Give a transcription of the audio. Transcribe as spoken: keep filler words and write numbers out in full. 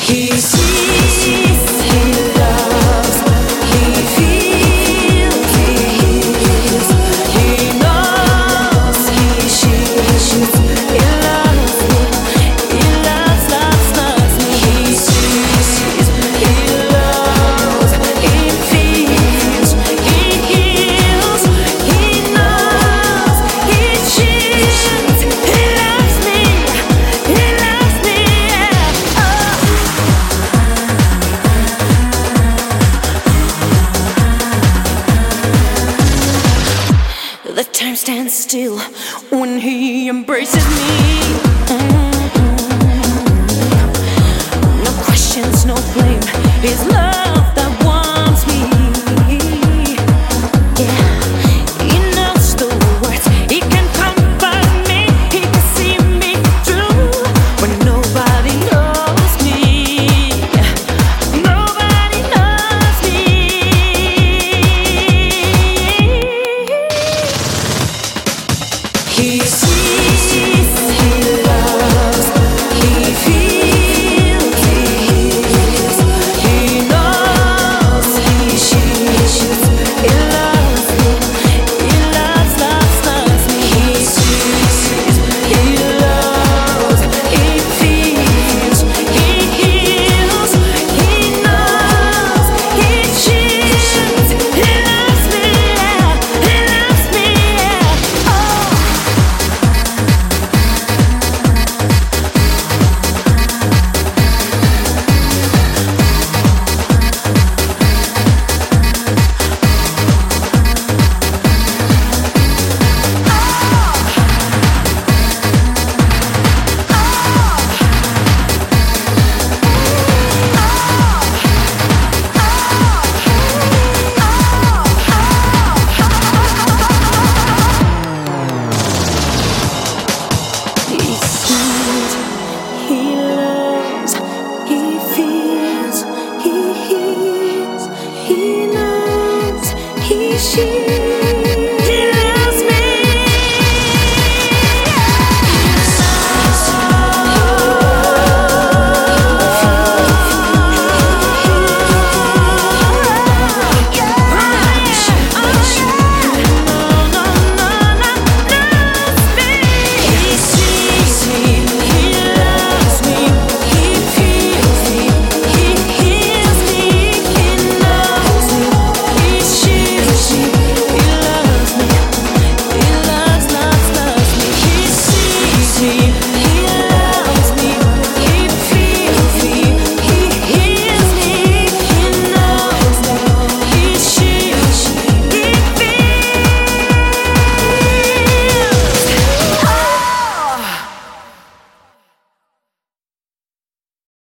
He sees, he loves, he feels, he hears, he knows, he sees, he loves me, he loves, loves, loves me. He sees, he loves, he feels, he heals, he knows, he sees, he loves me, he loves me, yeah. The time stands still when he embraces me. Mm-hmm. No questions, no blame. His love.